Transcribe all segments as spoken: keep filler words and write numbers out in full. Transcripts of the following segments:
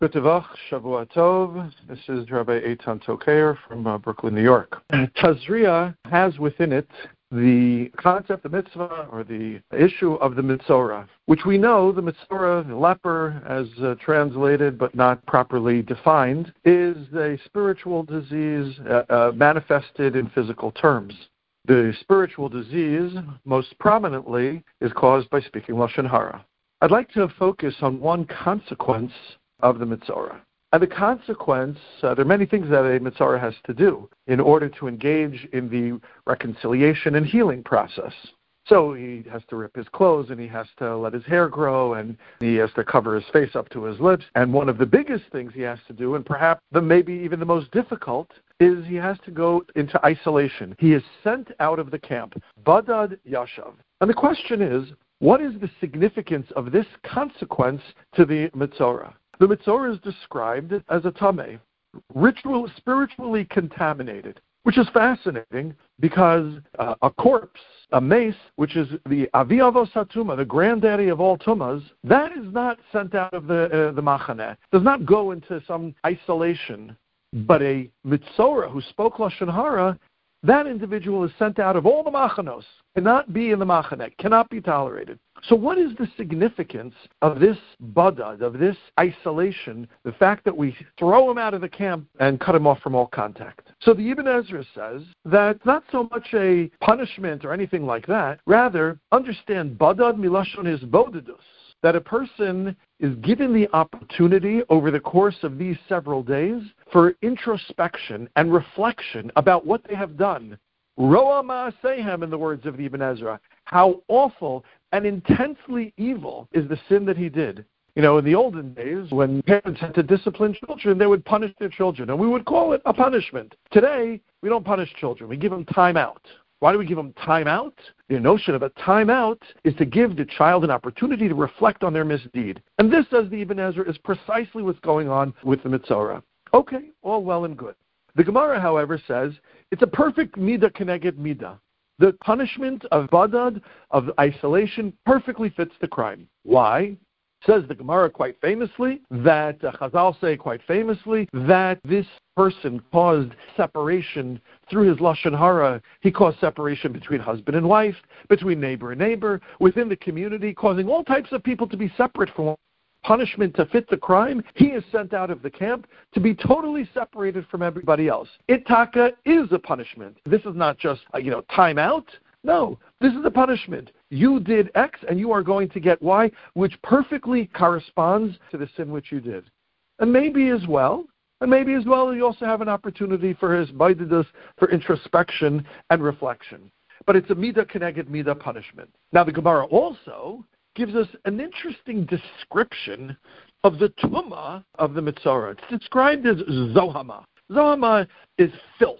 B'Tevach, Shavua Tov. This is Rabbi Eitan Tokayer from uh, Brooklyn, New York. Tazria has within it the concept, the mitzvah, or the issue of the Mitzorah, which we know the Mitzorah, the leper, as uh, translated but not properly defined, is a spiritual disease uh, uh, manifested in physical terms. The spiritual disease, most prominently, is caused by speaking Lashon Hara. I'd like to focus on one consequence of the Mitzorah. And the consequence, uh, there are many things that a Mitzorah has to do in order to engage in the reconciliation and healing process. So he has to rip his clothes, and he has to let his hair grow, and he has to cover his face up to his lips. And one of the biggest things he has to do, and perhaps the maybe even the most difficult, is he has to go into isolation. He is sent out of the camp. Badad Yashav. And the question is, what is the significance of this consequence to the Mitzorah? The Mitzorah is described as a tameh, ritual, spiritually contaminated, which is fascinating because uh, a corpse, a mace, which is the Avi Avos HaTumah, the granddaddy of all tumas, that is not sent out of the uh, the machaneh, does not go into some isolation. But a Mitzorah who spoke Lashon Hara, that individual is sent out of all the machanos, cannot be in the machaneh, cannot be tolerated. So what is the significance of this badad, of this isolation, the fact that we throw him out of the camp and cut him off from all contact? So the Ibn Ezra says that not so much a punishment or anything like that, rather understand badad milashon is bodidus, that a person is given the opportunity over the course of these several days for introspection and reflection about what they have done. Roa ma'asehem, in the words of the Ibn Ezra, how awful and intensely evil is the sin that he did. You know, in the olden days, when parents had to discipline children, they would punish their children, and we would call it a punishment. Today, we don't punish children. We give them time out. Why do we give them time out? The notion of a time out is to give the child an opportunity to reflect on their misdeed. And this, says the Ibn Ezra, is precisely what's going on with the Mitzorah. Okay, all well and good. The Gemara, however, says it's a perfect midah keneged midah. The punishment of badad, of isolation, perfectly fits the crime. Why? Says the Gemara quite famously, that uh, Chazal say quite famously, that this person caused separation through his Lashon Hara. He caused separation between husband and wife, between neighbor and neighbor, within the community, causing all types of people to be separate from one. Punishment to fit the crime. He is sent out of the camp to be totally separated from everybody else. Itaka is a punishment. This is not just, uh, you know, time out. No, this is a punishment. You did X and you are going to get Y, which perfectly corresponds to the sin which you did. And maybe as well, and maybe as well you also have an opportunity for his baididus, for introspection and reflection. But it's a midah keneged midah punishment. Now the Gemara also gives us an interesting description of the tumah of the Mitzorah. It's described as zohama. Zohama is filth.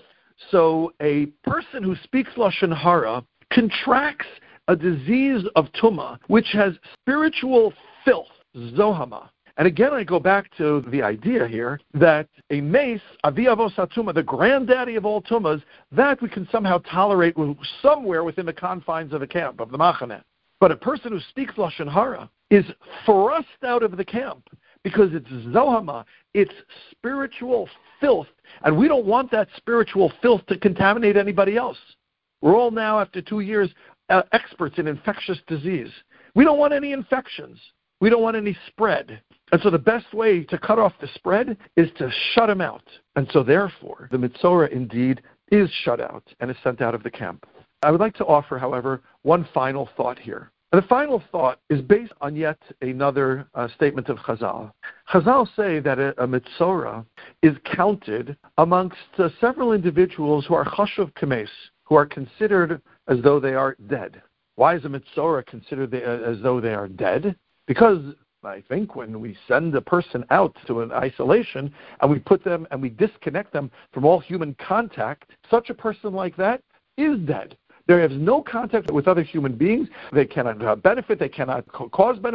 So a person who speaks Lashon Hara contracts a disease of tumah, which has spiritual filth, zohama. And again, I go back to the idea here that a mace, Avi Avos HaTumah, the granddaddy of all tumas, that we can somehow tolerate somewhere within the confines of the camp, of the machaneh. But a person who speaks Lashon Hara is thrust out of the camp because it's zohama, it's spiritual filth, and we don't want that spiritual filth to contaminate anybody else. We're all now, after two years, uh, experts in infectious disease. We don't want any infections. We don't want any spread. And so the best way to cut off the spread is to shut them out. And so therefore, the Mitzorah indeed is shut out and is sent out of the camp. I would like to offer, however, one final thought here. And the final thought is based on yet another uh, statement of Chazal. Chazal say that a, a Mitzorah is counted amongst uh, several individuals who are chashuv kames, who are considered as though they are dead. Why is a Mitzorah considered the, uh, as though they are dead? Because I think when we send a person out to an isolation and we put them and we disconnect them from all human contact, such a person like that is dead. They have no contact with other human beings. They cannot benefit. They cannot cause benefit.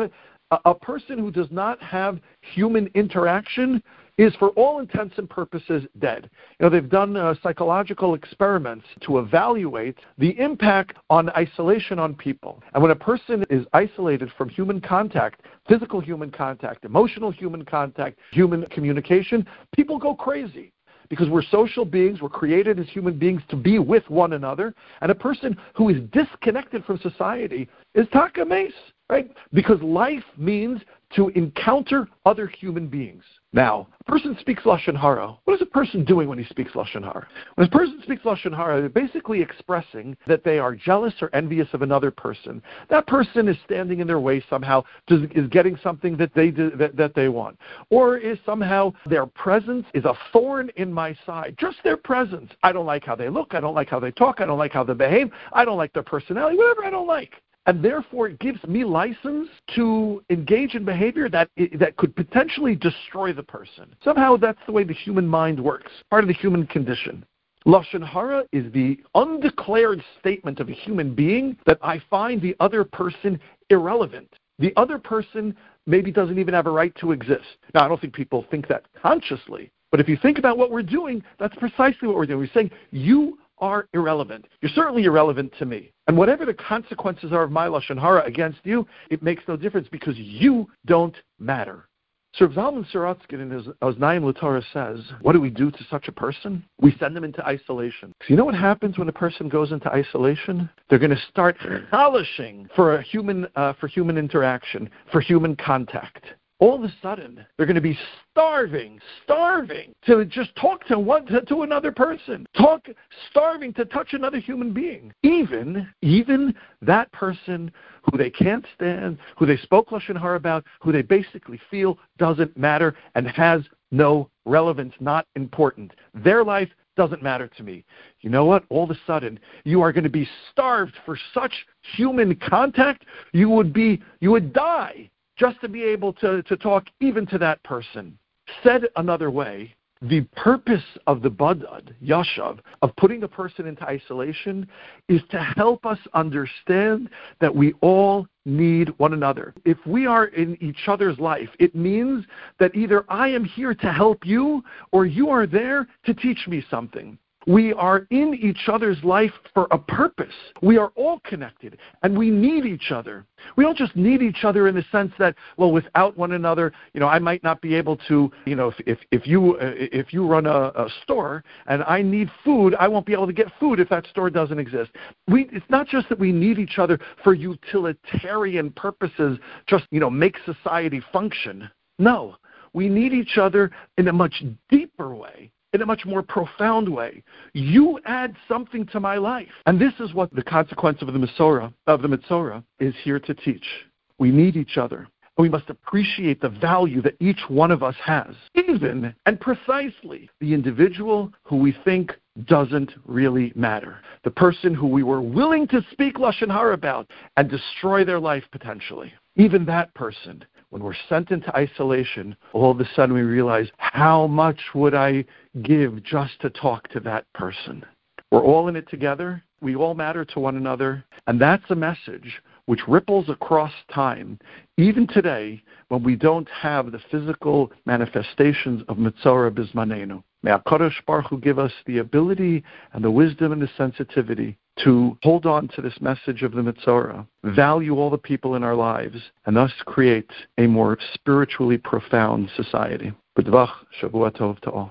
A, a person who does not have human interaction is, for all intents and purposes, dead. You know, they've done uh, psychological experiments to evaluate the impact on isolation on people. And when a person is isolated from human contact, physical human contact, emotional human contact, human communication, people go crazy. Because we're social beings, we're created as human beings to be with one another. And a person who is disconnected from society is taka mace, right? Because life means to encounter other human beings. Now, a person speaks Lashon Hara. What is a person doing when he speaks Lashon Hara? When a person speaks Lashon Hara, they're basically expressing that they are jealous or envious of another person. That person is standing in their way somehow, is getting something that they do, that, that they want. Or is somehow their presence is a thorn in my side. Just their presence. I don't like how they look. I don't like how they talk. I don't like how they behave. I don't like their personality. Whatever I don't like. And therefore, it gives me license to engage in behavior that that could potentially destroy the person. Somehow, that's the way the human mind works, part of the human condition. Lashon Hara is the undeclared statement of a human being that I find the other person irrelevant. The other person maybe doesn't even have a right to exist. Now, I don't think people think that consciously, but if you think about what we're doing, that's precisely what we're doing. We're saying, you are irrelevant. You're certainly irrelevant to me. And whatever the consequences are of my Lashon Hara against you, it makes no difference because you don't matter. So Zalman Sorotzkin in his Oznaim L'Torah says, what do we do to such a person? We send them into isolation. So you know what happens when a person goes into isolation? They're going to start polishing for a human, uh, for human interaction, for human contact. All of a sudden, they're going to be starving, starving to just talk to one to, to another person, talk, starving to touch another human being. Even, even that person who they can't stand, who they spoke Lashon Hara about, who they basically feel doesn't matter and has no relevance, not important. Their life doesn't matter to me. You know what? All of a sudden, you are going to be starved for such human contact, you would be, you would die just to be able to, to talk even to that person. Said another way, the purpose of the Badad, Yashav, of putting a person into isolation is to help us understand that we all need one another. If we are in each other's life, it means that either I am here to help you or you are there to teach me something. We are in each other's life for a purpose. We are all connected, and we need each other. We don't just need each other in the sense that, well, without one another, you know, I might not be able to, you know, if if, if you uh, if you run a, a store and I need food, I won't be able to get food if that store doesn't exist. We, it's not just that we need each other for utilitarian purposes, just, you know, make society function. No, we need each other in a much deeper way, in a much more profound way. You add something to my life. And this is what the consequence of the Mesorah, of the Metzora, is here to teach. We need each other. And we must appreciate the value that each one of us has, even and precisely the individual who we think doesn't really matter, the person who we were willing to speak Lashon Hara about and destroy their life potentially. Even that person, when we're sent into isolation, all of a sudden we realize, how much would I give just to talk to that person? We're all in it together. We all matter to one another. And that's a message which ripples across time, even today, when we don't have the physical manifestations of Metzora Bizmanenu. May HaKadosh Baruch Hu give us the ability and the wisdom and the sensitivity to hold on to this message of the Metzora, value all the people in our lives, and thus create a more spiritually profound society. B'dvach, Shavua Tov to all.